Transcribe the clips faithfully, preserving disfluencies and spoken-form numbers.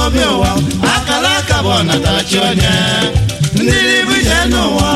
obi ụwa akala aka bụ ọnatachi onye ndị ibu ije n'ụwa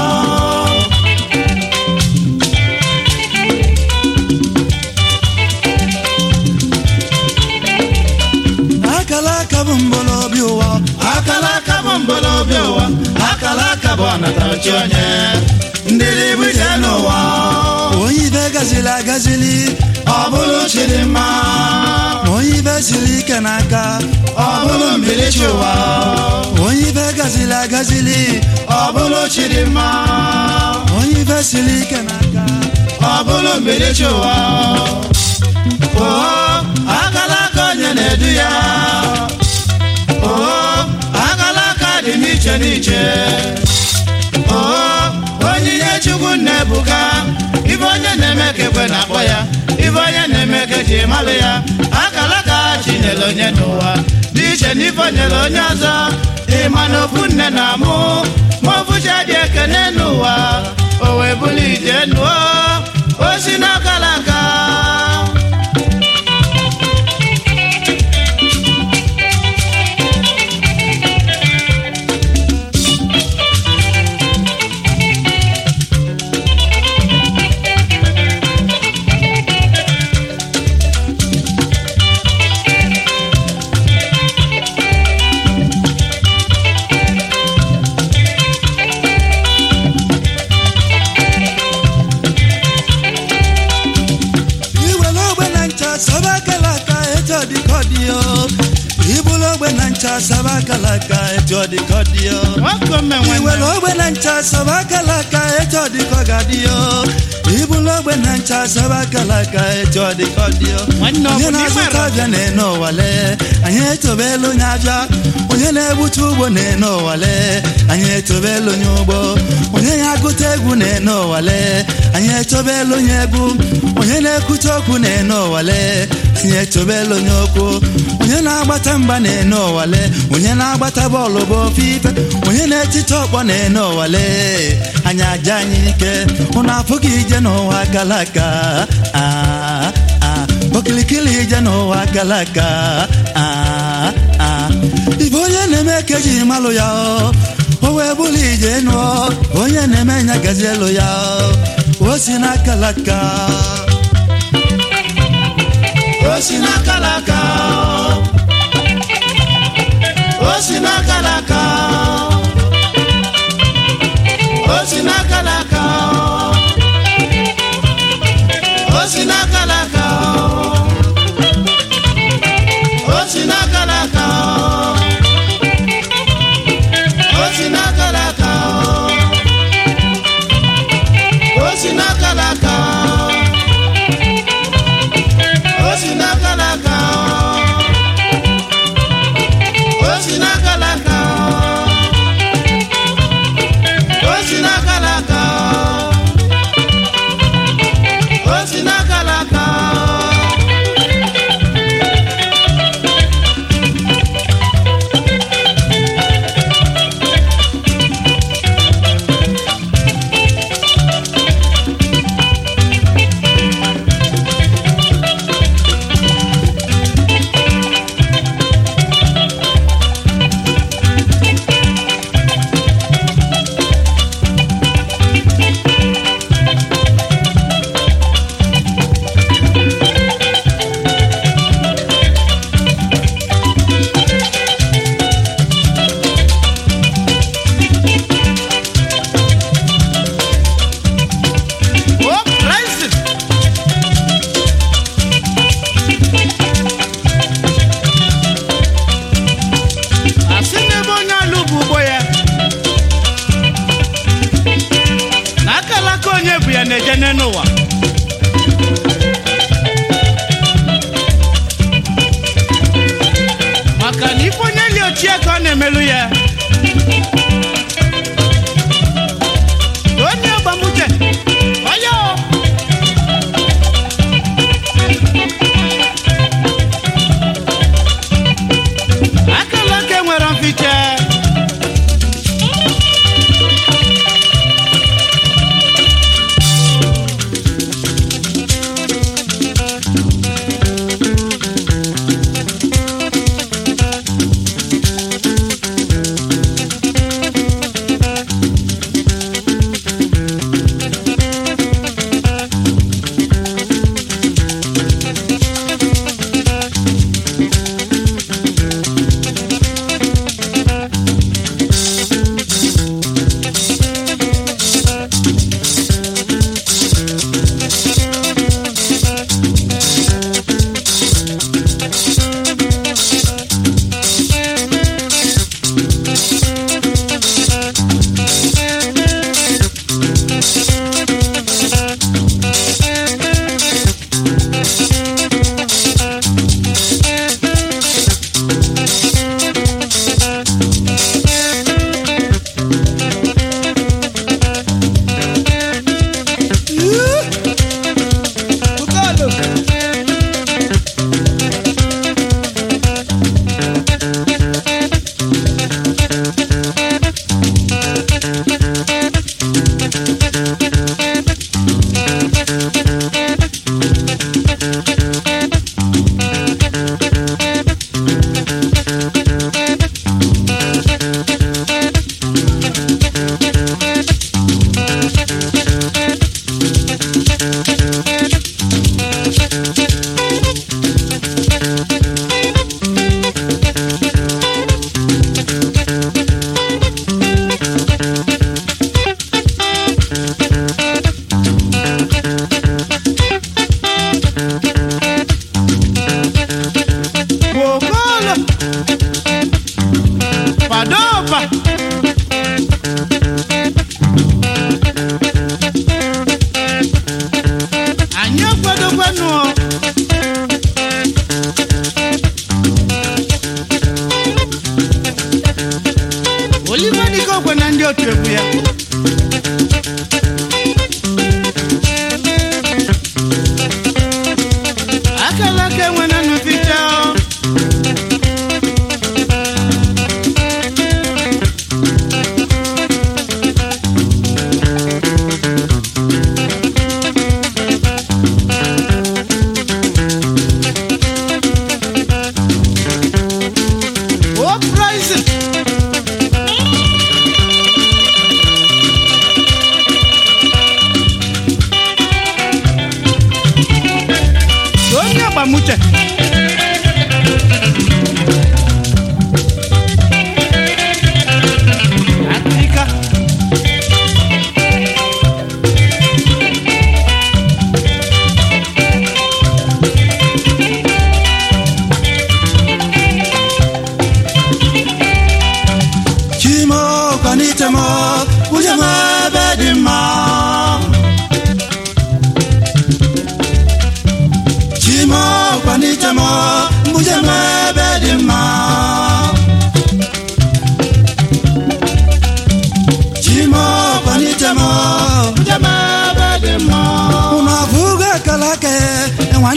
akala aka bụ mbolo obi ụwa akala aka bụ mbolo obi ụwa akala aka bụ ọnatachi onye ndị ibu ije n'ụwa onye ibe gazili agazili ọ bụrụ Chidimma onye ibe siri ike n'aka ọ bụrụ mbilichi ụwa onye ibe gazili agazili ọ bụrụ Chidimma onye ibe siri ike n'aka ọ bụrụ mbilichi ụwa oo akala aka onye na-edu ya oo akala aka dị n'iche n'iche oo onyinye Chukwu na-ebuka ibe onye na-eme ka ekwe na-akpọ ya ibe onye na-eme ka eji malụ ya akala aka chinyere onye n'ụwa dị iche n'ife onyere onye ọzọ ịma na ofu nne na mụ ma ofucha dị ekene n'ụwa o wee bụrụ ije nụọ o si n'akala aka sabakalaka ejo di kodio iwelo ogbe na ncha sabakalaka ejo di kogadio ibulo ogbe na ncha sabakalaka ejo di kodio onye na-azụta abịa na-ene ụwale anyị etobelu onye abịa onye na-egbutu ugbo na-ene ụwale anyị etobelu onye ugbo onye na-agụta egwu na-ene ụwale anyị etobelu onye egwu onye na-ekwute okwu na-ene ụwale anyị etobelu onye okwu onye na-agbata mgba na-ene ụwale onye na-agbata bọọlụ bụ ofe ife onye na-etite ọkpọ na-ene ụwale anyị aja anyị ike ụnụ afụghị ije n'ụwa akala aka okilikili ije n'ụwa akala aka ibe onye na-eme ka eji malụ ya o wee bụrụ ije nụọ onye na-eme nya gazi elu ya o si n'akala aka o si n'akala aka o si n'akala aka o si n'akala aka o si n'akala aka o si n'akala aka o si n'akala aka o si n'akala aka o si n'akala aka o si n'akala aka o si n'akala aka o si n'akala aka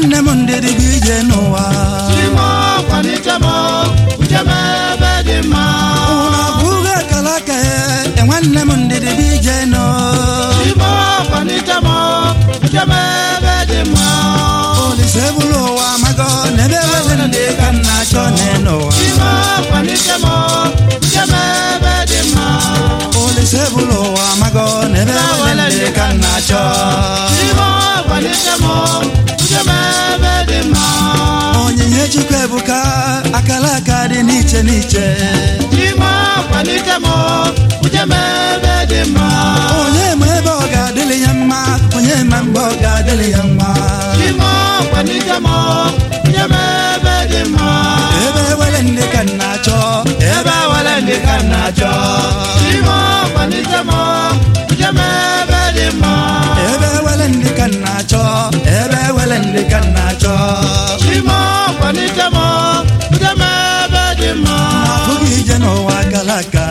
nwanne m ndidi bụ ije n'ụwa Chimo kwalite m ujeme ebe dị mma ụlọ abụghị akara aka ya nwanne m ndidi bụ ije nọ Chimo kwalite m ujeme ebe dị mma Olise bụrụ ụwa mago n'ebe wele ndị ka m na-achọ n'ụwa Chimo kwalite m ujeme ebe dị mma Olise bụrụ ụwa mago n'ebe wele ndị ka m na-achọ Chimo kwalite m ujeme ebe dị mma onyinye Chukwu ebuka akara aka dị n'iche n'iche Chimo kwalite m ujeme ebe dị mma onye ma ebe ọ ga-adịrị ya mma onye ma mgbe ọ ga-adịrị ya mma Chimo kwalite m ujeme ebe dị mma ebe wele ndị ka m na-achọ ebe wele ndị ka m na-achọ Chimo kwalite m ujeme ebe dị mma ebe wele ndị ka m na-achọ ebe wele ndị ka m na-achọ Chimo kwalite m ujeme ebe dị mma abụghị ije n'ụwa gara aga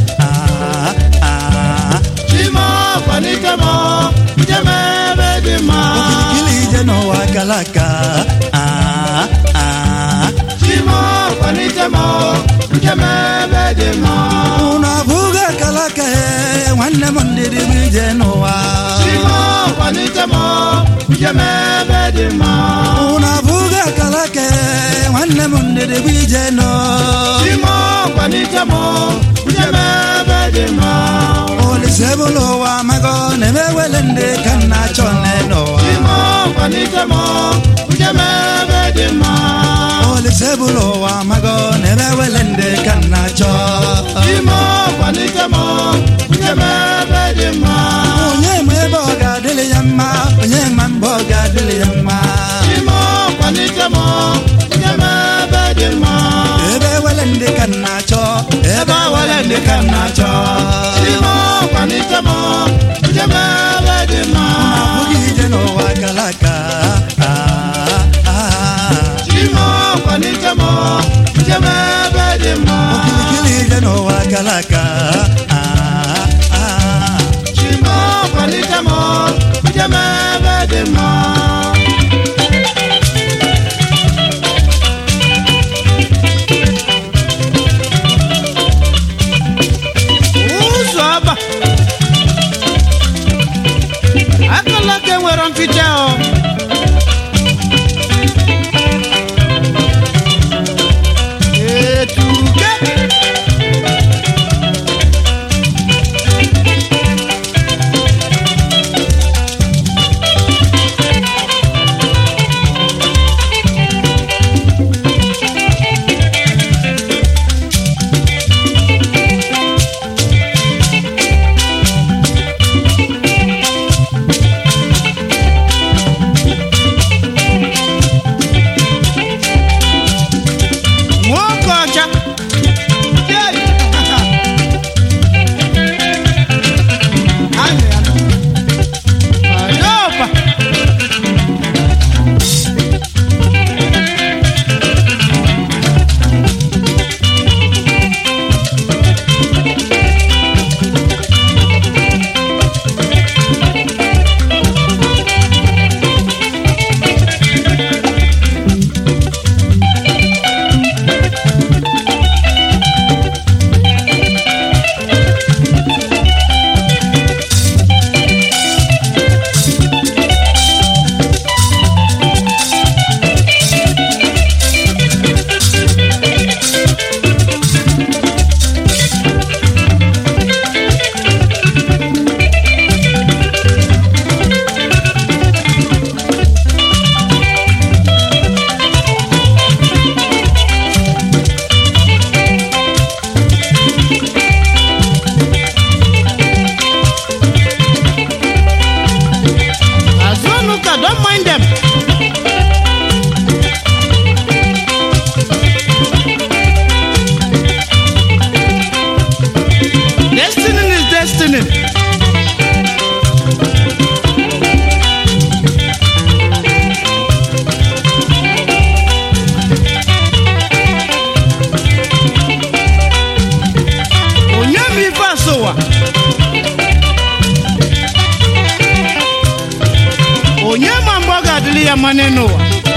ah, ah. Chimo kwalite m ujeme ebe dị mma okirikiri ije n'ụwa gara aga ah, ah. Chimo kwalite m ujeme ebe dị mma unu abụghị akara aka ya nwanne m ndidi bụ ije n'ụwa Chimo kwalite m ujeme ebe dị mma unu abụghị akara aka ya nwanne m ndidi bụ ije nọ Chimo kwalite m ujeme ebe dị mma Olise bụrụ ụwa mago n'ebe wele ndị ka m na-achọ n'ụwa Chimo kwalite m ujeme ebe dị mma Olise bụrụ ụwa mago n'ebe wele ndị ka m na-achọ Chimo kwalite m ujeme ebe dị mma onye ma ebe ọ ga-adịrị ya mma onye ma mgbe ọ ga-adịrị ya mma Chimo kwalite m ujeme ebe dị mma ebe wele ndị ka m na-achọ ebe wele ndị ka m na-achọ Chimo kwalite m ujeme ebe dị mma abụghị ije n'ụwa gara aga ah, ah. Chimo kwalite m ujeme ebe dị mma okirikiri ije n'ụwa gara aga ah, ah. Chimo kwalite m ujeme ebe dị mma ụzọ ọba akala ka enwere mficha o etuke nwoke ọcha Yey! Anyị ya nọ. Ayoba! Azunuka, don't mind them. Destiny is destiny. ụwa onye ma mgbe ọ ga-adịrị ya mma n'ụwa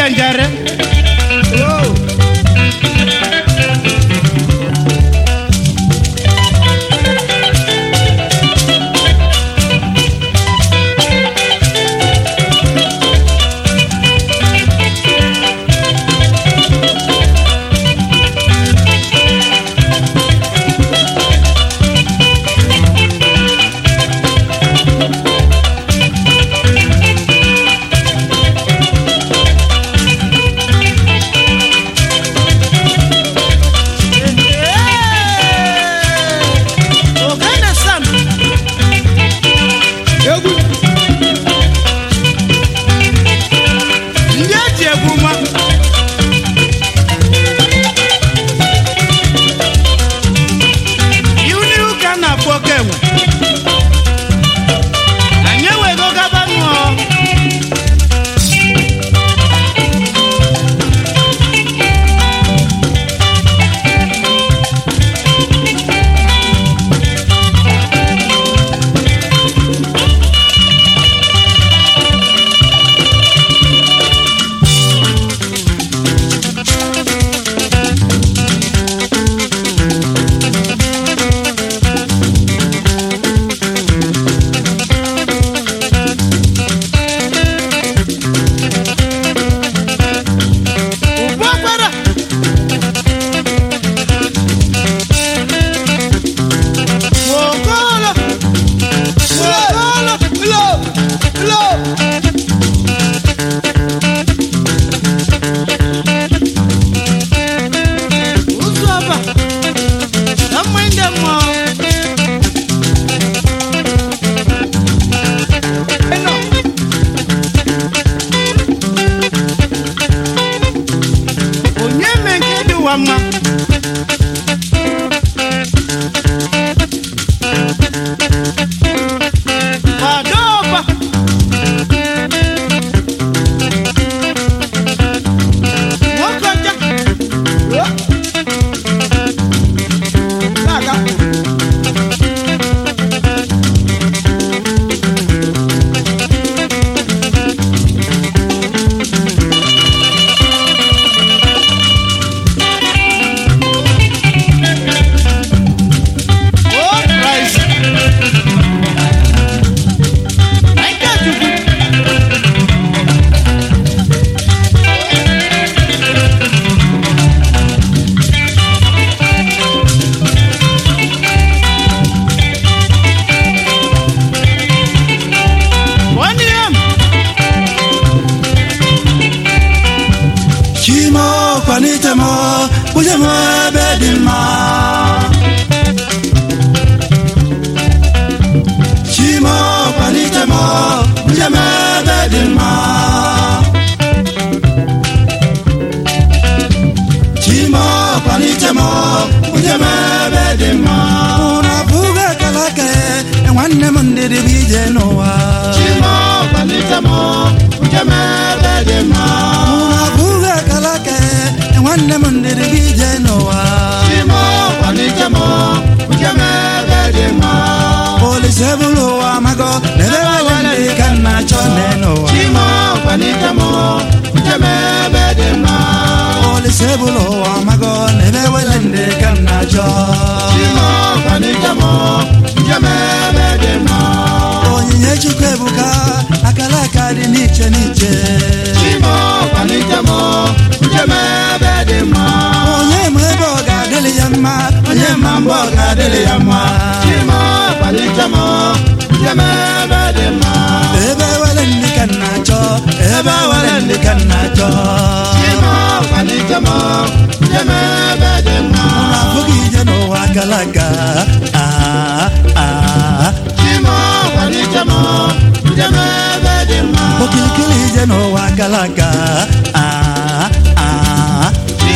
njere mama Adoba Wakaja Saga Panitamo, Pujamo Bedilma Chimo Panitamo, Pujamo Bedilma Chimo Panitamo, Pujamo Bedilma Una fuga kalake, and one nemun did it be Genoa Chimo Panitamo, Pujamo Bedilma Una fuga kalake One Monday to be Genoa. Chimo, Panitamo, Ujame, Bedema. Police Evulo, Amago, never one day can match on Neno. Chimo, Panitamo, Ujame, Bedema. Police Evulo, Amago, never one day can match on. Chimo, Panitamo, Ujame, Bedema. Onye Chukebuka, Akalaka, the Nietzsche, Nietzsche. Chimo, Panitamo, Ujame, Onye mboga dele yama, onye mboga dele yama. Chimo palitamo, yama badema. Ebe walendi kanacho, ebe walendi kanacho. Chimo palitamo, yama badema. Unafuki jeno wakalaka, ah ah. Chimo palitamo, yama badema. Ukikili jeno wakalaka, ah ah.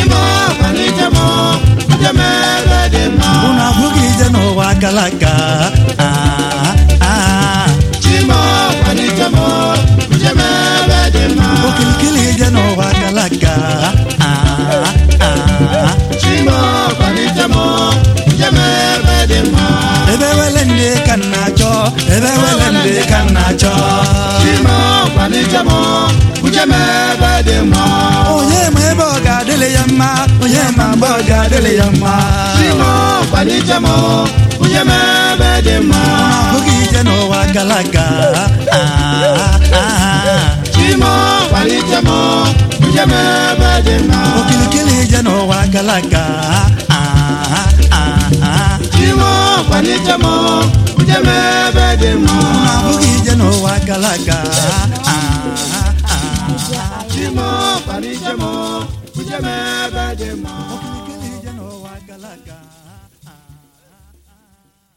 Una fugi jeno wakalaka ah ah Chimo panitamo jeme bedema Ukilkili jeno wakalaka ah ah Chimo panitamo jeme bedema Ebe welende kanacho ebe welende kanacho Chimo panitamo jeme bedema dị ya mma Chimo kwalite m uje m ebe dị mma abụghị ije n'ụwa gara aga Chimo kwalite m uje m ebe dị mma okilikili ije n'ụwa gara aga Chimo kwalite m uje m ebe dị mma abụghị ije n'ụwa gara aga Chimo kwalite m uje m ebe dị mma okilikili ije n'ụwa gara aga